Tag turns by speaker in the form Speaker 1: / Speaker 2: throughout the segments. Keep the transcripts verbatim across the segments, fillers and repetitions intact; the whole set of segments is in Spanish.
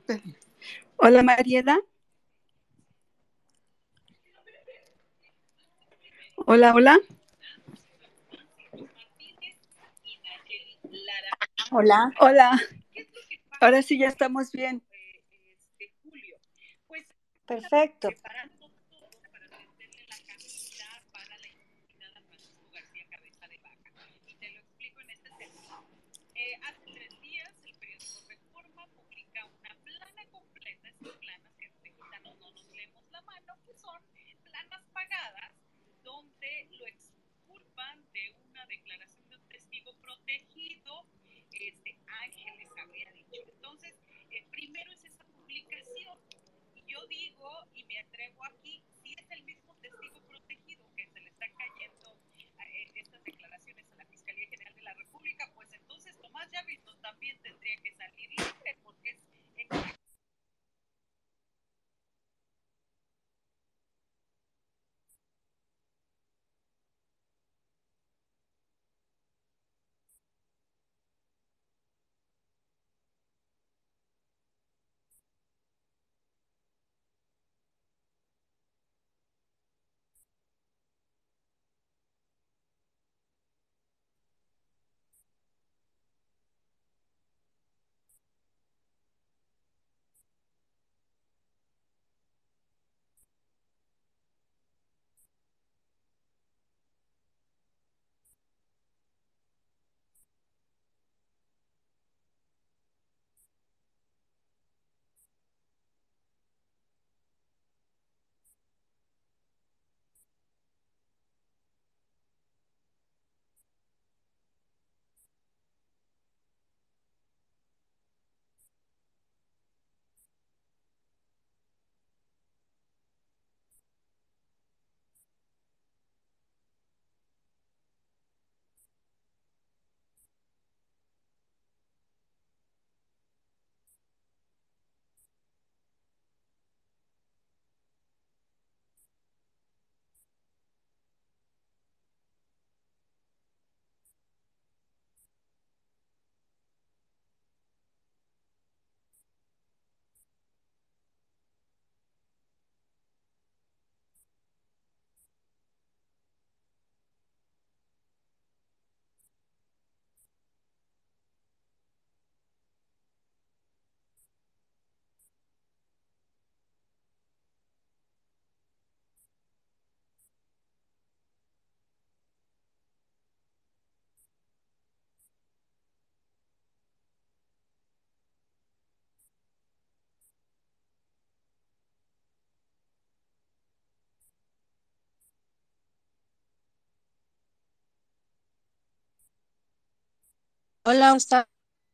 Speaker 1: Hola Mariela, hola, hola,
Speaker 2: Hola,
Speaker 1: hola, ahora sí ya estamos bien.
Speaker 2: perfecto.
Speaker 3: Hola, Gustavo.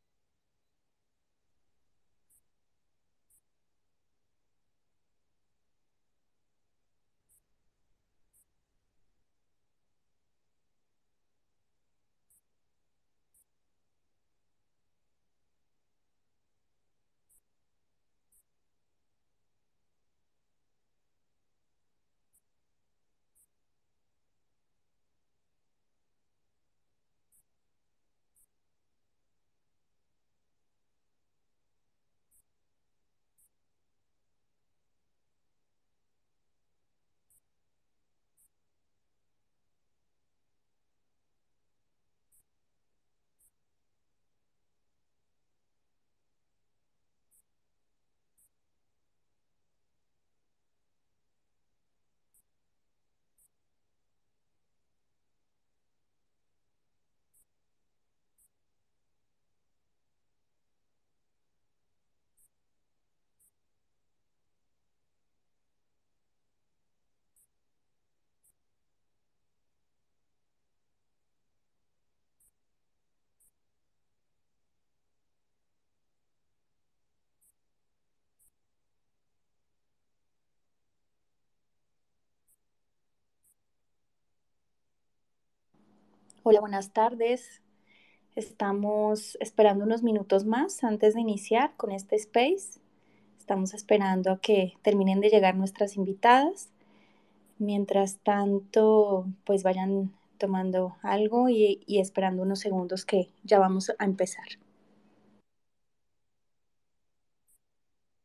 Speaker 2: Hola, buenas tardes. Estamos esperando unos minutos más antes de iniciar con este space. Estamos esperando a que terminen de llegar nuestras invitadas. Mientras tanto, pues vayan tomando algo y, y esperando unos segundos que ya vamos a empezar.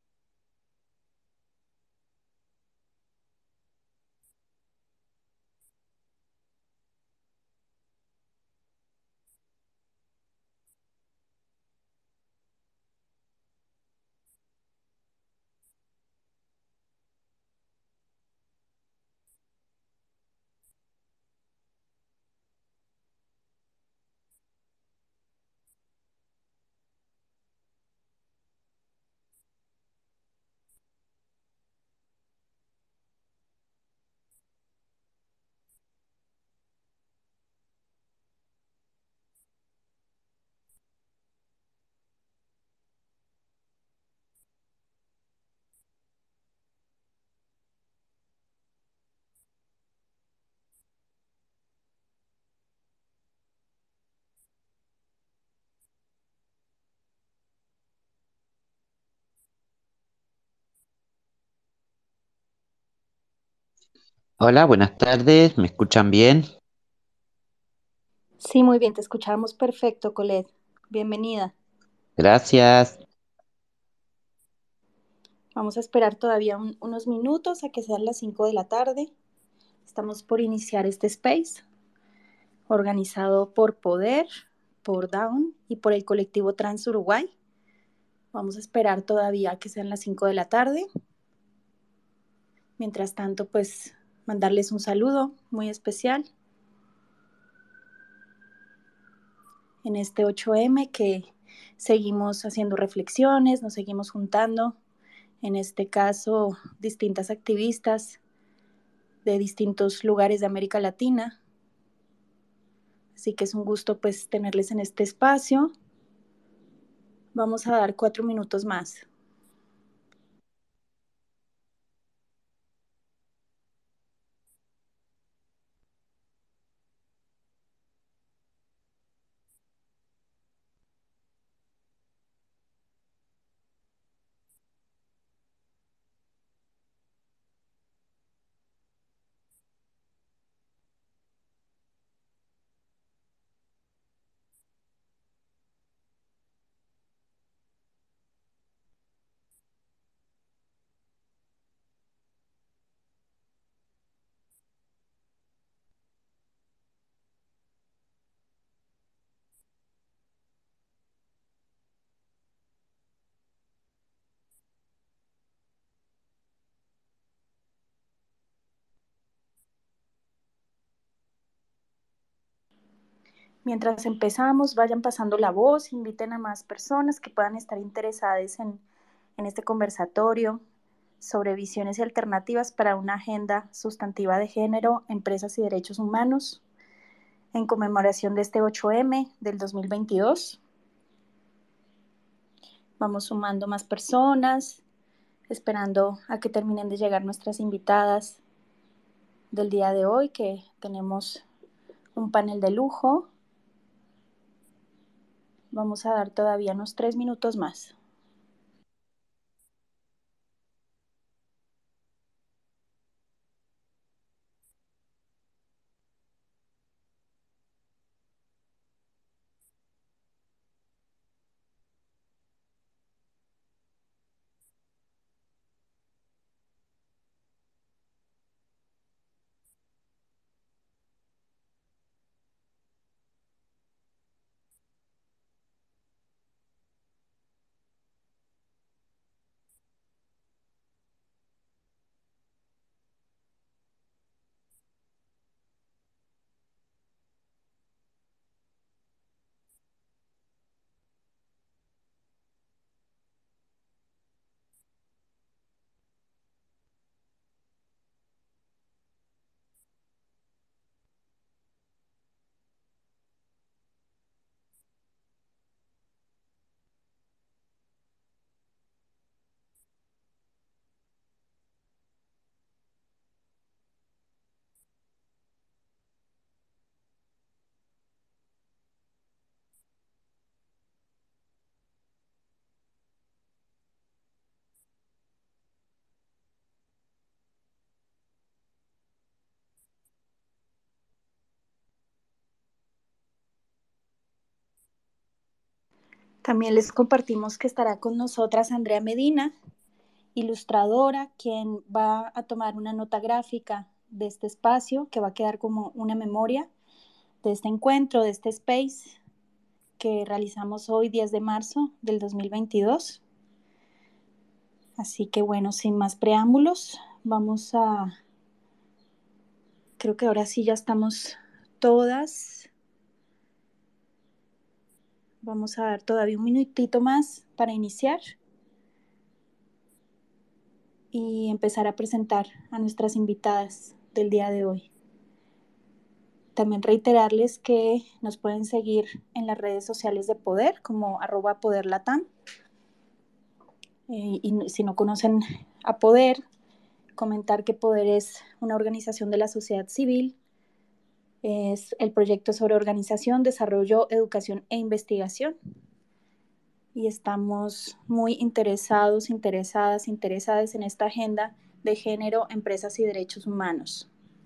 Speaker 3: Hola, buenas tardes, ¿me escuchan bien?
Speaker 2: Sí, muy bien, te escuchamos perfecto, Colette. Bienvenida.
Speaker 3: Gracias.
Speaker 2: Vamos a esperar todavía un- unos minutos a que sean las cinco de la tarde. Estamos por iniciar este space organizado por Poder, por Down y por el colectivo Trans Uruguay. Vamos a esperar todavía a que sean las cinco de la tarde. Mientras tanto, pues mandarles un saludo muy especial en este ocho eme que seguimos haciendo reflexiones, nos seguimos juntando, en este caso distintas activistas de distintos lugares de América Latina. Así que es un gusto pues tenerles en este espacio. Vamos a dar cuatro minutos más. Mientras empezamos, vayan pasando la voz, inviten a más personas que puedan estar interesadas en, en este conversatorio sobre visiones y alternativas para una agenda sustantiva de género, empresas y derechos humanos, en conmemoración de este ocho eme del dos mil veintidós. Vamos sumando más personas, esperando a que terminen de llegar nuestras invitadas del día de hoy, que tenemos un panel de lujo. Vamos a dar todavía unos tres minutos más. También les compartimos que estará con nosotras Andrea Medina, ilustradora, quien va a tomar una nota gráfica de este espacio, que va a quedar como una memoria de este encuentro, de este space que realizamos hoy, diez de marzo del dos mil veintidós. Así que bueno, sin más preámbulos, vamos a... Creo que ahora sí ya estamos todas. Vamos a dar todavía un minutito más para iniciar y empezar a presentar a nuestras invitadas del día de hoy. También reiterarles que nos pueden seguir en las redes sociales de Poder como arroba poderlatam. Eh, y si no conocen a Poder, comentar que Poder es una organización de la sociedad civil. Es el proyecto sobre organización, desarrollo, educación e investigación. Y estamos muy interesados, interesadas, interesadas en esta agenda de género, empresas y derechos humanos.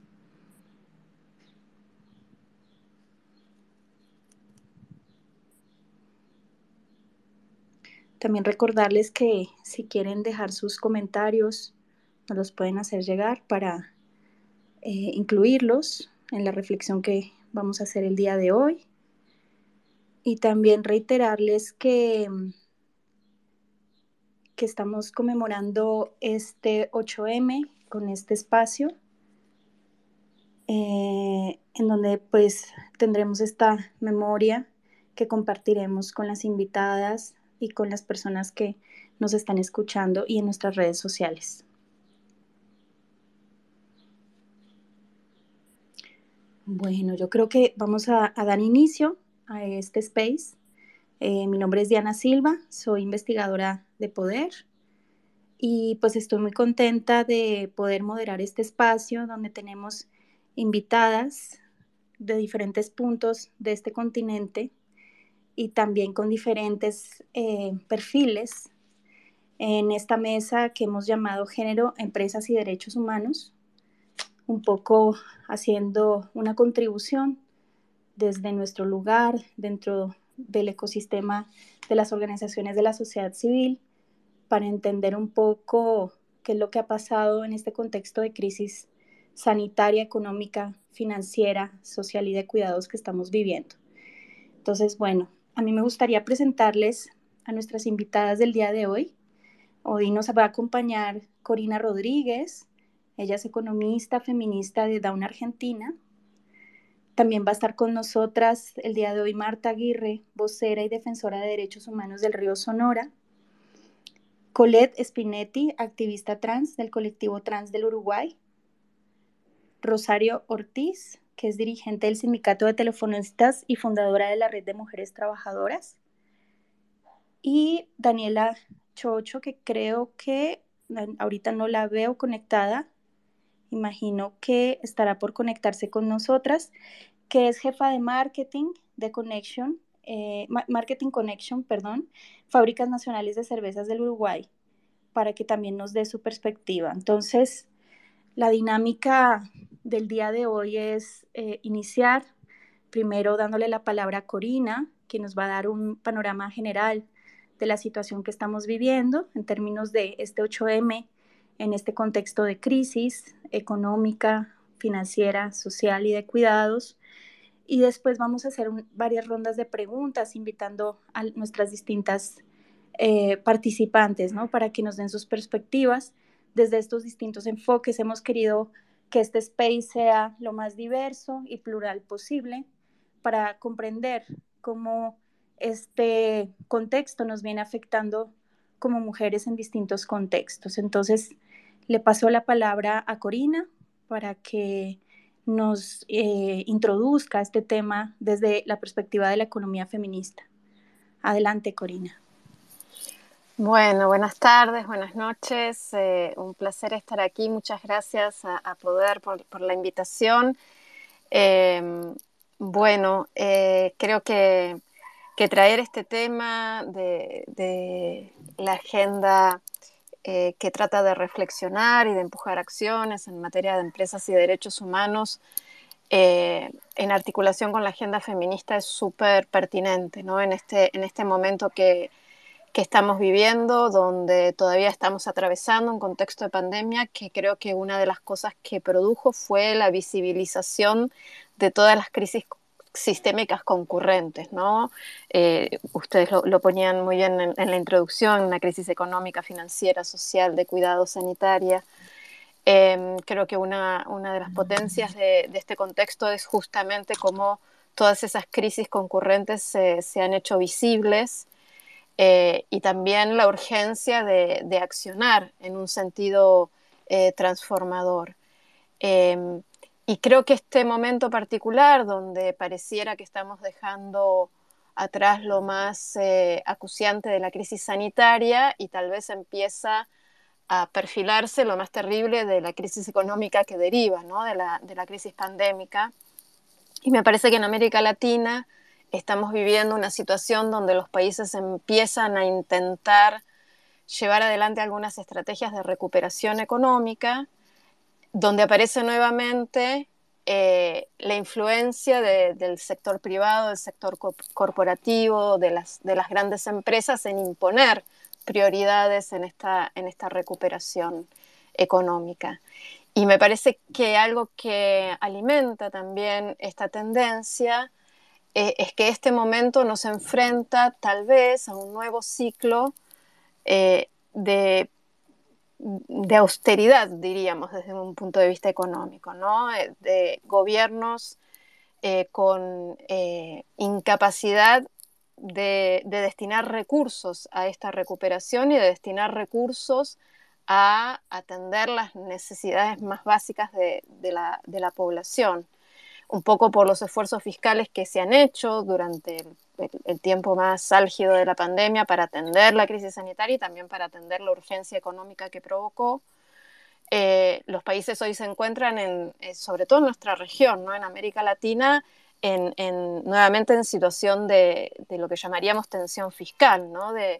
Speaker 2: También recordarles que si quieren dejar sus comentarios, nos los pueden hacer llegar para eh, incluirlos en la reflexión que vamos a hacer el día de hoy. Y también reiterarles que, que estamos conmemorando este ocho eme con este espacio, eh, en donde pues tendremos esta memoria que compartiremos con las invitadas y con las personas que nos están escuchando y en nuestras redes sociales. Bueno, yo creo que vamos a, a dar inicio a este space. Eh, mi nombre es Diana Silva, soy investigadora de poder y pues estoy muy contenta de poder moderar este espacio donde tenemos invitadas de diferentes puntos de este continente y también con diferentes eh, perfiles en esta mesa que hemos llamado Género, Empresas y Derechos Humanos, un poco haciendo una contribución desde nuestro lugar dentro del ecosistema de las organizaciones de la sociedad civil para entender un poco qué es lo que ha pasado en este contexto de crisis sanitaria, económica, financiera, social y de cuidados que estamos viviendo. Entonces, bueno, a mí me gustaría presentarles a nuestras invitadas del día de hoy. Hoy nos va a acompañar Corina Rodríguez, ella es economista feminista de Dawn Argentina. También va a estar con nosotras el día de hoy Marta Aguirre, vocera y defensora de derechos humanos del Río Sonora. Colette Spinetti, activista trans del colectivo Trans del Uruguay. Rosario Ortiz, que es dirigente del Sindicato de Telefonistas y fundadora de la Red de Mujeres Trabajadoras. Y Daniela Chocho, que creo que ahorita no la veo conectada, imagino que estará por conectarse con nosotras, que es jefa de marketing de Connection, eh, Marketing Connection, perdón, Fábricas Nacionales de Cervezas del Uruguay, para que también nos dé su perspectiva. Entonces, la dinámica del día de hoy es eh, iniciar primero dándole la palabra a Corina, que nos va a dar un panorama general de la situación que estamos viviendo en términos de este ocho eme en este contexto de crisis económica, financiera, social y de cuidados. Y después vamos a hacer un, varias rondas de preguntas, invitando a nuestras distintas eh, participantes, ¿no? Para que nos den sus perspectivas desde estos distintos enfoques. Hemos querido que este space sea lo más diverso y plural posible para comprender cómo este contexto nos viene afectando como mujeres en distintos contextos. Entonces, le paso la palabra a Corina para que nos eh, introduzca este tema desde la perspectiva de la economía feminista. Adelante, Corina.
Speaker 4: Bueno, buenas tardes, buenas noches. Eh, un placer estar aquí. Muchas gracias a, a Poder por, por la invitación. Eh, bueno, eh, creo que, que traer este tema de, de la agenda eh, que trata de reflexionar y de empujar acciones en materia de empresas y derechos humanos eh, en articulación con la agenda feminista es súper pertinente, ¿no? En este, en este momento que que estamos viviendo, donde todavía estamos atravesando un contexto de pandemia, que creo que una de las cosas que produjo fue la visibilización de todas las crisis sistémicas concurrentes, ¿no? Eh, ustedes lo, lo ponían muy bien en, en la introducción, una crisis económica, financiera, social, de cuidado sanitaria. Eh, creo que una, una de las potencias de, de este contexto es justamente cómo todas esas crisis concurrentes se, se han hecho visibles, Eh, y también la urgencia de, de accionar en un sentido eh, transformador. Eh, y creo que este momento particular, donde pareciera que estamos dejando atrás lo más eh, acuciante de la crisis sanitaria y tal vez empieza a perfilarse lo más terrible de la crisis económica que deriva, ¿no? de, la, de la crisis pandémica. Y me parece que en América Latina estamos viviendo una situación donde los países empiezan a intentar llevar adelante algunas estrategias de recuperación económica, donde aparece nuevamente eh, la influencia de, del sector privado, del sector co corporativo, de las, de las grandes empresas en imponer prioridades en esta, en esta recuperación económica. Y me parece que algo que alimenta también esta tendencia eh, es que este momento nos enfrenta tal vez a un nuevo ciclo eh, de, de austeridad, diríamos, desde un punto de vista económico, ¿no? De gobiernos eh, con eh, incapacidad de, de destinar recursos a esta recuperación y de destinar recursos a atender las necesidades más básicas de, de, la, de la población. Un poco por los esfuerzos fiscales que se han hecho durante el, el, el tiempo más álgido de la pandemia para atender la crisis sanitaria y también para atender la urgencia económica que provocó. Eh, los países hoy se encuentran, en, eh, sobre todo en nuestra región, ¿no? En América Latina, en, en, nuevamente en situación de, de lo que llamaríamos tensión fiscal, ¿no? De,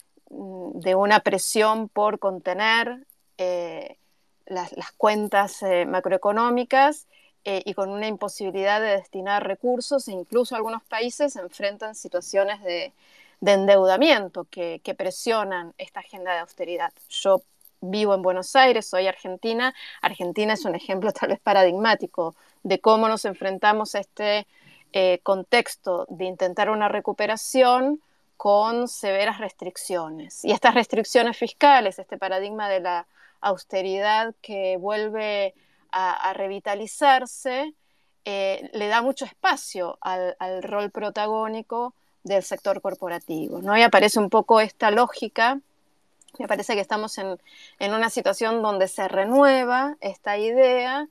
Speaker 4: de una presión por contener eh, las, las cuentas eh, macroeconómicas eh, y con una imposibilidad de destinar recursos, e incluso algunos países se enfrentan situaciones de, de endeudamiento que, que presionan esta agenda de austeridad. Yo vivo en Buenos Aires, soy argentina. Argentina es un ejemplo tal vez paradigmático de cómo nos enfrentamos a este eh, contexto de intentar una recuperación con severas restricciones. Y estas restricciones fiscales, este paradigma de la austeridad que vuelve a, a revitalizarse, eh, le da mucho espacio al, al rol protagónico del sector corporativo, ¿no? Y aparece un poco esta lógica. Me parece que estamos en, en una situación donde se renueva esta idea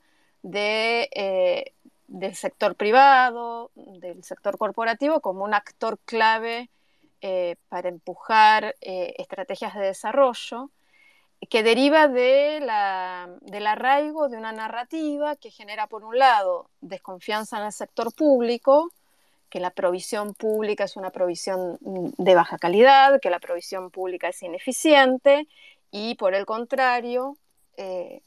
Speaker 4: de, eh, del sector privado, del sector corporativo como un actor clave eh, para empujar eh, estrategias de desarrollo, que deriva de la, del arraigo de una narrativa que genera, por un lado, desconfianza en el sector público, que la provisión pública es una provisión de baja calidad, que la provisión pública es ineficiente y, por el contrario, eh,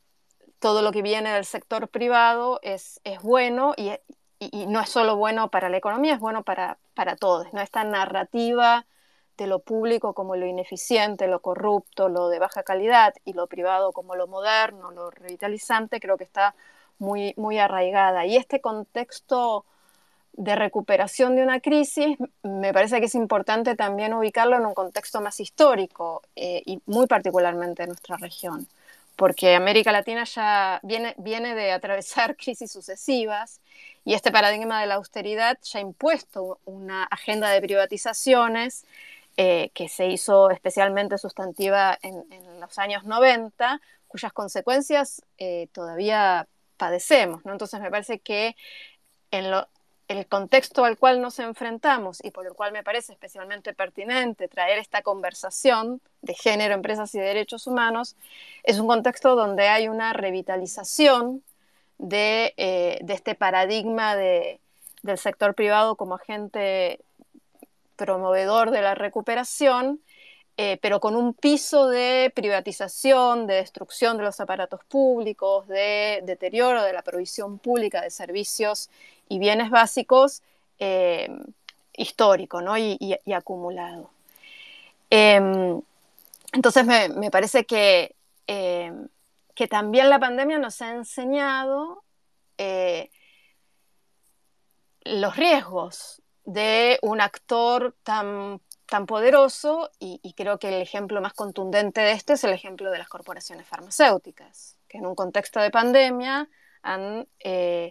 Speaker 4: todo lo que viene del sector privado es, es bueno y, y, y no es solo bueno para la economía, es bueno para, para todos, ¿no? Esta narrativa de lo público como lo ineficiente, lo corrupto, lo de baja calidad y lo privado como lo moderno, lo revitalizante, creo que está muy, muy arraigada. Y este contexto de recuperación de una crisis, me parece que es importante también ubicarlo en un contexto más histórico eh, y muy particularmente en nuestra región, porque América Latina ya viene, viene de atravesar crisis sucesivas y este paradigma de la austeridad ya ha impuesto una agenda de privatizaciones eh, que se hizo especialmente sustantiva en, en los años noventa, cuyas consecuencias eh, todavía padecemos, ¿no? Entonces me parece que en lo, el contexto al cual nos enfrentamos y por el cual me parece especialmente pertinente traer esta conversación de género, empresas y derechos humanos, es un contexto donde hay una revitalización de, eh, de este paradigma de, del sector privado como agente promovedor de la recuperación, eh, pero con un piso de privatización, de destrucción de los aparatos públicos, de deterioro de la provisión pública de servicios y bienes básicos eh, histórico, ¿no? y, y, y acumulado. Eh, entonces me, me parece que, eh, que también la pandemia nos ha enseñado eh, los riesgos de un actor tan, tan poderoso y, y creo que el ejemplo más contundente de esto es el ejemplo de las corporaciones farmacéuticas, que en un contexto de pandemia han eh,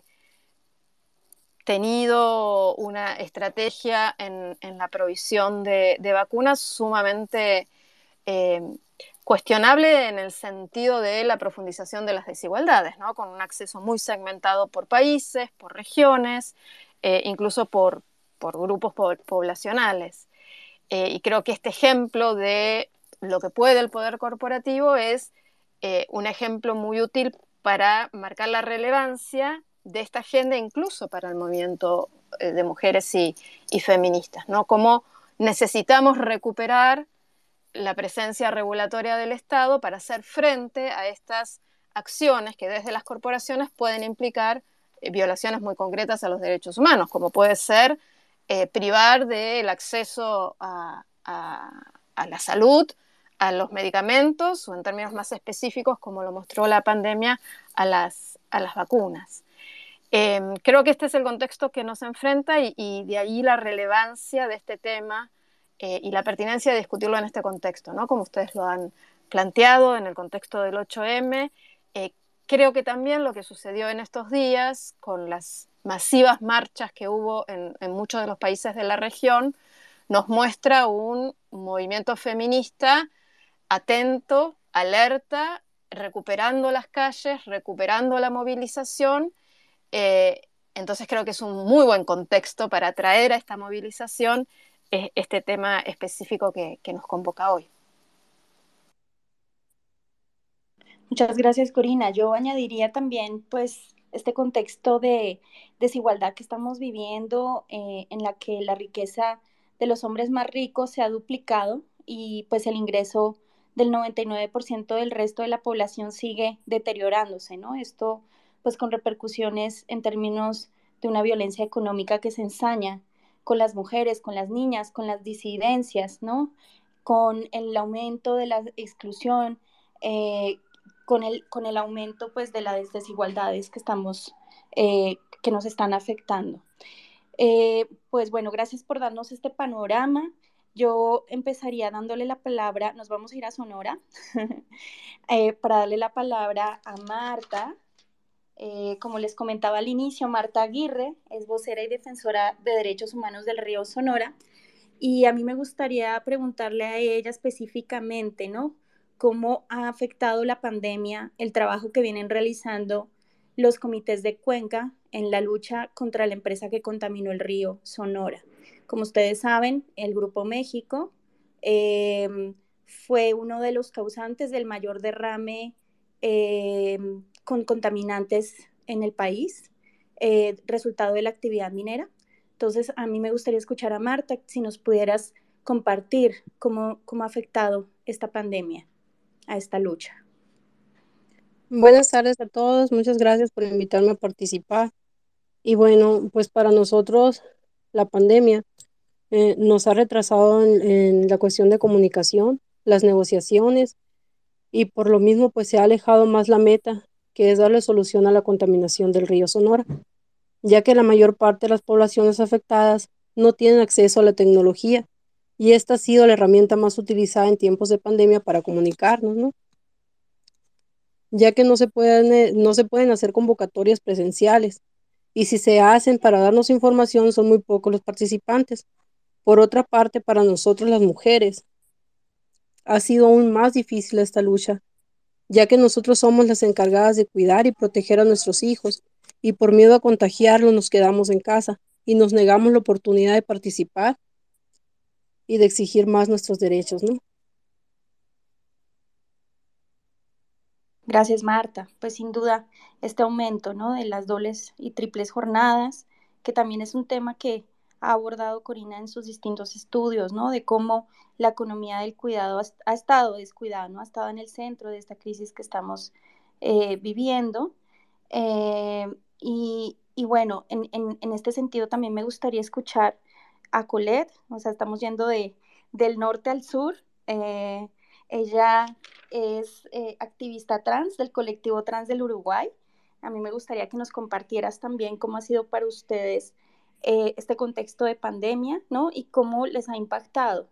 Speaker 4: tenido una estrategia en, en la provisión de, de vacunas sumamente eh, cuestionable en el sentido de la profundización de las desigualdades, ¿no? Con un acceso muy segmentado por países, por regiones, eh, incluso por, por grupos poblacionales. Eh, y creo que este ejemplo de lo que puede el poder corporativo es eh, un ejemplo muy útil para marcar la relevancia de esta agenda incluso para el movimiento eh, de mujeres y, y feministas, ¿no? Cómo necesitamos recuperar la presencia regulatoria del Estado para hacer frente a estas acciones que desde las corporaciones pueden implicar eh, violaciones muy concretas a los derechos humanos, como puede ser eh, privar del acceso a, a, a la salud, a los medicamentos, o en términos más específicos, como lo mostró la pandemia, a las, a las vacunas. Eh, creo que este es el contexto que nos enfrenta y, y de ahí la relevancia de este tema eh, y la pertinencia de discutirlo en este contexto, ¿no? Como ustedes lo han planteado en el contexto del ocho eme. Eh, creo que también lo que sucedió en estos días con las masivas marchas que hubo en, en muchos de los países de la región nos muestra un movimiento feminista atento, alerta, recuperando las calles, recuperando la movilización. Eh, entonces creo que es un muy buen contexto para traer a esta movilización eh, este tema específico que, que nos convoca hoy.
Speaker 2: Muchas gracias, Corina. Yo añadiría también, pues, este contexto de desigualdad que estamos viviendo, eh, en la que la riqueza de los hombres más ricos se ha duplicado y pues el ingreso del noventa y nueve por ciento del resto de la población sigue deteriorándose, ¿no? Esto, pues, con repercusiones en términos de una violencia económica que se ensaña con las mujeres, con las niñas, con las disidencias, ¿no? Con el aumento de la exclusión, eh, con el, con el aumento pues de las desigualdades que estamos, eh, que nos están afectando. Eh, pues bueno, gracias por darnos este panorama. Yo empezaría dándole la palabra, nos vamos a ir a Sonora, eh, para darle la palabra a Marta. Eh, como les comentaba al inicio, Marta Aguirre es vocera y defensora de derechos humanos del Río Sonora, y a mí me gustaría preguntarle a ella específicamente, ¿no? ¿Cómo ha afectado la pandemia el trabajo que vienen realizando los comités de Cuenca en la lucha contra la empresa que contaminó el río Sonora? Como ustedes saben, el Grupo México eh, fue uno de los causantes del mayor derrame eh, con contaminantes en el país, eh, resultado de la actividad minera. Entonces, a mí me gustaría escuchar a Marta, si nos pudieras compartir cómo, cómo ha afectado esta pandemia a esta lucha.
Speaker 5: Buenas tardes a todos, muchas gracias por invitarme a participar. Y bueno, pues para nosotros la pandemia eh, nos ha retrasado en, en la cuestión de comunicación, las negociaciones, y por lo mismo pues se ha alejado más la meta, que es darle solución a la contaminación del río Sonora, ya que la mayor parte de las poblaciones afectadas no tienen acceso a la tecnología, y esta ha sido la herramienta más utilizada en tiempos de pandemia para comunicarnos, ¿no? Ya que no se pueden, eh, no se pueden hacer convocatorias presenciales, y si se hacen para darnos información son muy pocos los participantes. Por otra parte, para nosotros las mujeres ha sido aún más difícil esta lucha, ya que nosotros somos las encargadas de cuidar y proteger a nuestros hijos, y por miedo a contagiarlos nos quedamos en casa y nos negamos la oportunidad de participar y de exigir más nuestros derechos, ¿no?
Speaker 2: Gracias, Marta. Pues sin duda, este aumento, ¿no?, de las dobles y triples jornadas, que también es un tema que ha abordado Corina en sus distintos estudios, ¿no?, de cómo la economía del cuidado ha, ha estado descuidada, ¿no?, ha estado en el centro de esta crisis que estamos eh, viviendo. Eh, y, y, bueno, en, en, en este sentido también me gustaría escuchar a Colette, o sea, estamos yendo de, del norte al sur. Eh, ella es eh, activista trans del colectivo Trans del Uruguay. A mí me gustaría que nos compartieras también cómo ha sido para ustedes eh, este contexto de pandemia, ¿no?, y cómo les ha impactado.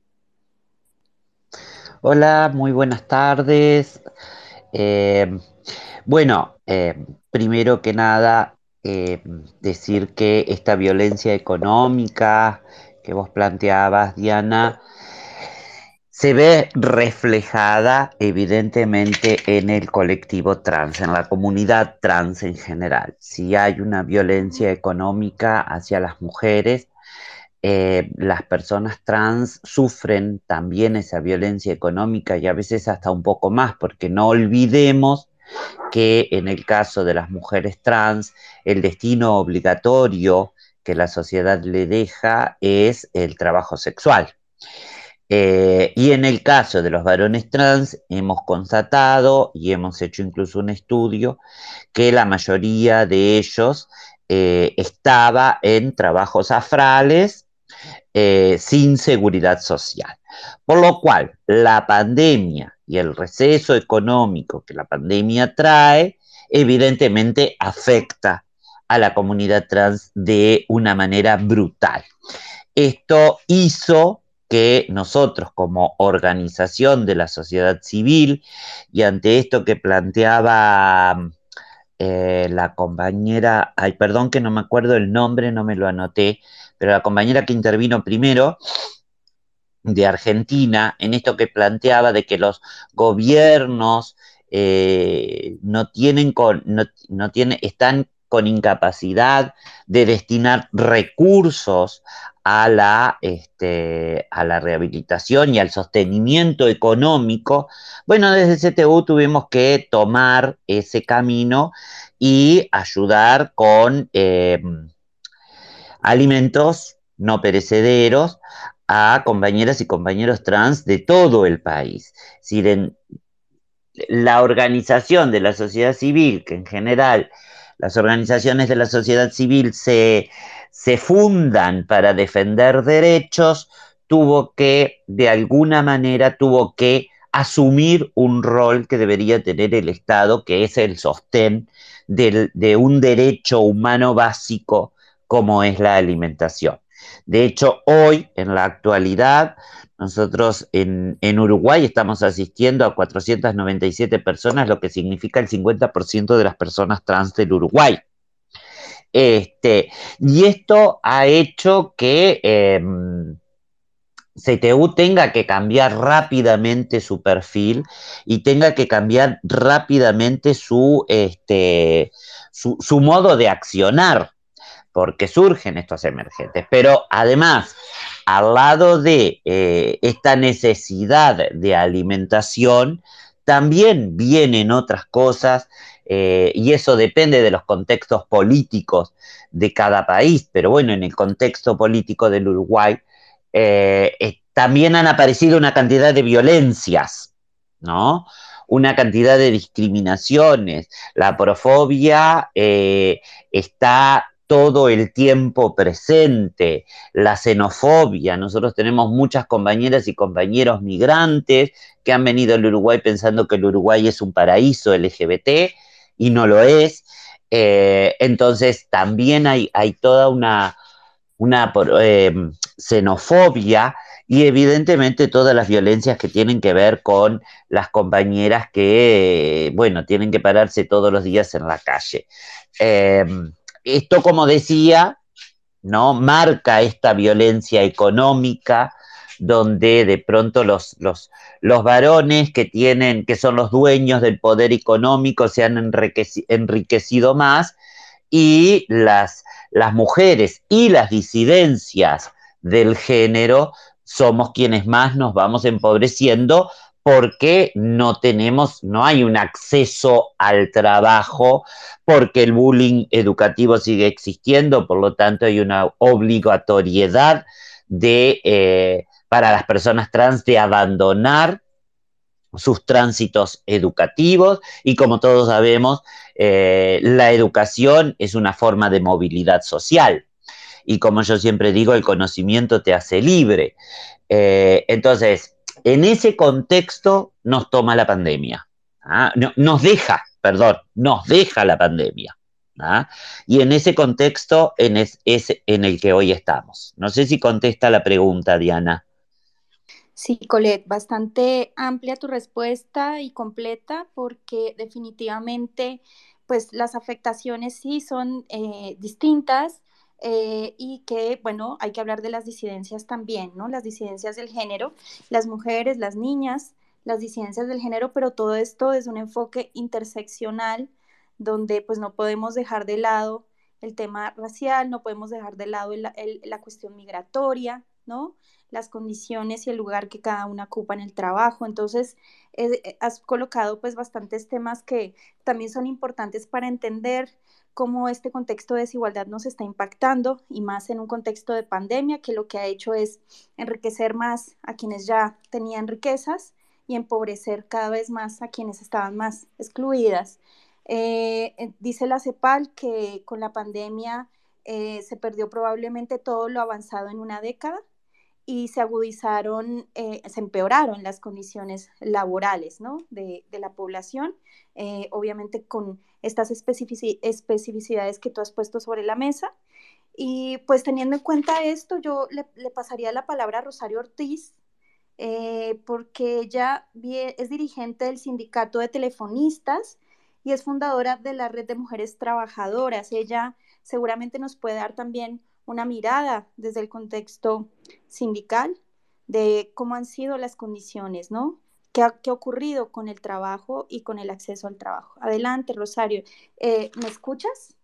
Speaker 3: Hola, muy buenas tardes. Eh, bueno, eh, primero que nada, eh, decir que esta violencia económica que vos planteabas, Diana, se ve reflejada evidentemente en el colectivo trans, en la comunidad trans en general. Si hay una violencia económica hacia las mujeres, eh, las personas trans sufren también esa violencia económica y a veces hasta un poco más, porque no olvidemos que en el caso de las mujeres trans, el destino obligatorio que la sociedad le deja es el trabajo sexual. Eh, y en el caso de los varones trans, hemos constatado y hemos hecho incluso un estudio que la mayoría de ellos eh, estaba en trabajos afrales eh, sin seguridad social. Por lo cual, la pandemia y el receso económico que la pandemia trae, evidentemente afecta a la comunidad trans de una manera brutal. Esto hizo que nosotros como organización de la sociedad civil y ante esto que planteaba eh, la compañera, ay, perdón que no me acuerdo el nombre, no me lo anoté, pero la compañera que intervino primero de Argentina, en esto que planteaba de que los gobiernos eh, no tienen con, no, no tiene, están con incapacidad de destinar recursos a la, este, a la rehabilitación y al sostenimiento económico. Bueno, desde C T U tuvimos que tomar ese camino y ayudar con eh, alimentos no perecederos a compañeras y compañeros trans de todo el país. Es decir, en la organización de la sociedad civil, que en general las organizaciones de la sociedad civil se, se fundan para defender derechos, tuvo que, de alguna manera, tuvo que asumir un rol que debería tener el Estado, que es el sostén del, de un derecho humano básico como es la alimentación. De hecho, hoy, en la actualidad, nosotros en, en Uruguay estamos asistiendo a cuatrocientas noventa y siete personas, lo que significa el cincuenta por ciento de las personas trans del Uruguay. Este, y esto ha hecho que eh, C T U tenga que cambiar rápidamente su perfil y tenga que cambiar rápidamente su, este, su, su modo de accionar, porque surgen estos emergentes. Pero además, al lado de eh, esta necesidad de alimentación, también vienen otras cosas, eh, y eso depende de los contextos políticos de cada país, pero bueno, en el contexto político del Uruguay, eh, eh, también han aparecido una cantidad de violencias, ¿no? Una cantidad de discriminaciones. La profobia eh, está todo el tiempo presente, la xenofobia. Nosotros tenemos muchas compañeras y compañeros migrantes que han venido al Uruguay pensando que el Uruguay es un paraíso L G B T y no lo es. Eh, entonces también hay, hay toda una, una eh, xenofobia y evidentemente todas las violencias que tienen que ver con las compañeras que, bueno, tienen que pararse todos los días en la calle. Eh, esto, como decía, ¿no? Marca esta violencia económica donde de pronto los, los, los varones que tienen, que son los dueños del poder económico, se han enriqueci enriquecido más y las, las mujeres y las disidencias del género somos quienes más nos vamos empobreciendo porque no tenemos, no hay un acceso al trabajo, porque el bullying educativo sigue existiendo, por lo tanto hay una obligatoriedad de, eh, para las personas trans de abandonar sus tránsitos educativos y como todos sabemos, eh, la educación es una forma de movilidad social y como yo siempre digo, el conocimiento te hace libre. Eh, entonces, en ese contexto nos toma la pandemia, ¿ah? No, nos deja, perdón, nos deja la pandemia. ¿Ah? Y en ese contexto en es, es en el que hoy estamos. No sé si contesta la pregunta, Diana.
Speaker 2: Sí, Colette, bastante amplia tu respuesta y completa porque definitivamente pues las afectaciones sí son eh, distintas eh, y que bueno, hay que hablar de las disidencias también, ¿no? Las disidencias del género, las mujeres, las niñas, las disidencias del género, pero todo esto es un enfoque interseccional donde pues no podemos dejar de lado el tema racial, no podemos dejar de lado el- el- la cuestión migratoria, ¿no? Las condiciones y el lugar que cada una ocupa en el trabajo. Entonces, eh, has colocado pues bastantes temas que también son importantes para entender cómo este contexto de desigualdad nos está impactando y más en un contexto de pandemia que lo que ha hecho es enriquecer más a quienes ya tenían riquezas y empobrecer cada vez más a quienes estaban más excluidas. Eh, eh, dice la CEPAL que con la pandemia eh, se perdió probablemente todo lo avanzado en una década y se agudizaron, eh, se empeoraron las condiciones laborales, ¿no? de, de la población, eh, obviamente con estas especifici especificidades que tú has puesto sobre la mesa. Y pues teniendo en cuenta esto, yo le, le pasaría la palabra a Rosario Ortiz, eh, porque ella es dirigente del Sindicato de Telefonistas y es fundadora de la Red de Mujeres Trabajadoras. Ella seguramente nos puede dar también una mirada desde el contexto sindical de cómo han sido las condiciones, ¿no? ¿Qué ha, qué ha ocurrido con el trabajo y con el acceso al trabajo? Adelante, Rosario. Eh, ¿Me escuchas?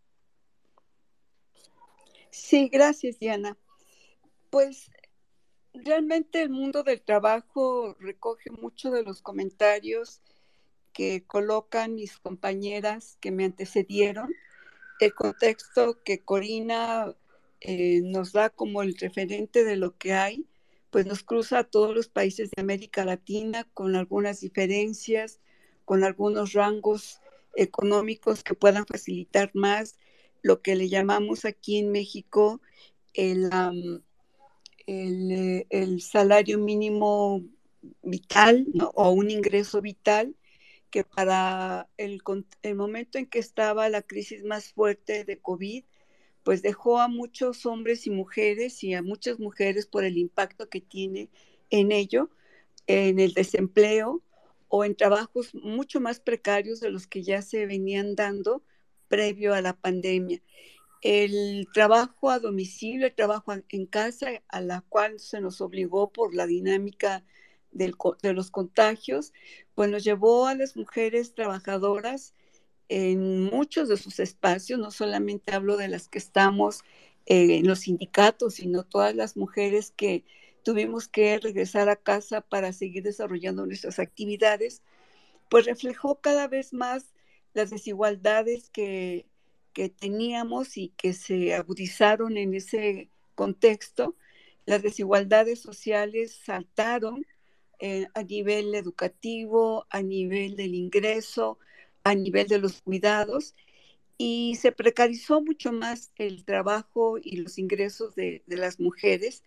Speaker 1: Sí, gracias, Diana. Pues realmente el mundo del trabajo recoge mucho de los comentarios que colocan mis compañeras que me antecedieron. El contexto que Corina eh, nos da como el referente de lo que hay, pues nos cruza a todos los países de América Latina con algunas diferencias, con algunos rangos económicos que puedan facilitar más lo que le llamamos aquí en México el, um, el, eh, el salario mínimo vital, ¿no? O un ingreso vital, que para el, el momento en que estaba la crisis más fuerte de COVID, pues dejó a muchos hombres y mujeres y a muchas mujeres por el impacto que tiene en ello, en el desempleo o en trabajos mucho más precarios de los que ya se venían dando previo a la pandemia. El trabajo a domicilio, el trabajo en casa, a la cual se nos obligó por la dinámica del, de los contagios, pues nos llevó a las mujeres trabajadoras en muchos de sus espacios. No solamente hablo de las que estamos eh, en los sindicatos, sino todas las mujeres que tuvimos que regresar a casa para seguir desarrollando nuestras actividades, pues reflejó cada vez más las desigualdades que, que teníamos y que se agudizaron en ese contexto. Las desigualdades sociales saltaron eh, a nivel educativo, a nivel del ingreso, a nivel de los cuidados, y se precarizó mucho más el trabajo y los ingresos de, de las mujeres.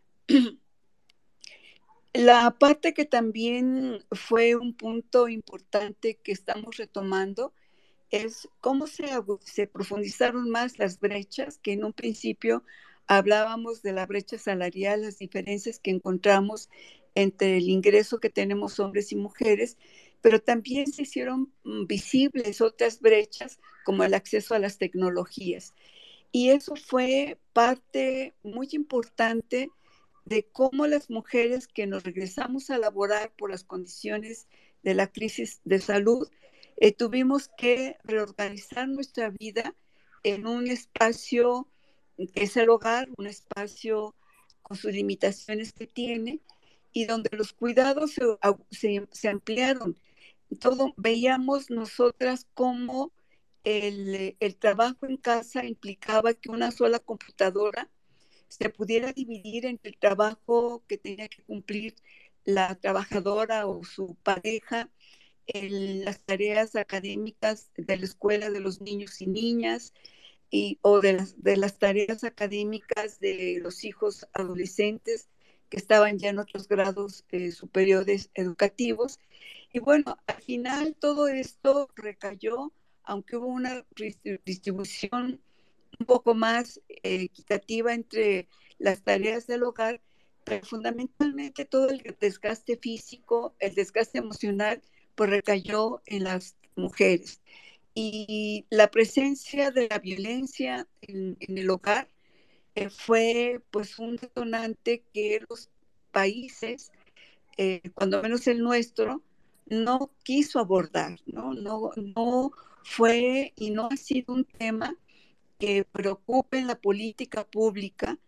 Speaker 1: La parte que también fue un punto importante que estamos retomando es cómo se, se profundizaron más las brechas, que en un principio hablábamos de la brecha salarial, las diferencias que encontramos entre el ingreso que tenemos hombres y mujeres, pero también se hicieron visibles otras brechas como el acceso a las tecnologías. Y eso fue parte muy importante de cómo las mujeres que nos regresamos a laborar por las condiciones de la crisis de salud, eh, tuvimos que reorganizar nuestra vida en un espacio que es el hogar, un espacio con sus limitaciones que tiene y donde los cuidados se, se, se ampliaron. Todo veíamos nosotras cómo el, el trabajo en casa implicaba que una sola computadora se pudiera dividir entre el trabajo que tenía que cumplir la trabajadora o su pareja, en las tareas académicas de la escuela de los niños y niñas, y, o de las, de las tareas académicas de los hijos adolescentes que estaban ya en otros grados eh, superiores educativos. Y bueno, al final todo esto recayó, aunque hubo una distribución un poco más eh, equitativa entre las tareas del hogar, pero fundamentalmente todo el desgaste físico, el desgaste emocional, pues recayó en las mujeres. Y la presencia de la violencia en, en el hogar eh, fue pues un detonante que los países, eh, cuando menos el nuestro, no quiso abordar, ¿no? No, no fue y no ha sido un tema que preocupe en la política pública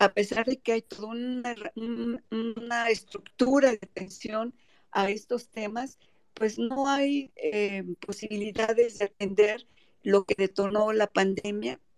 Speaker 1: a pesar de que hay toda una, un- una estructura de atención a estos temas, pues no hay eh, posibilidades de atender lo que detonó la pandemia,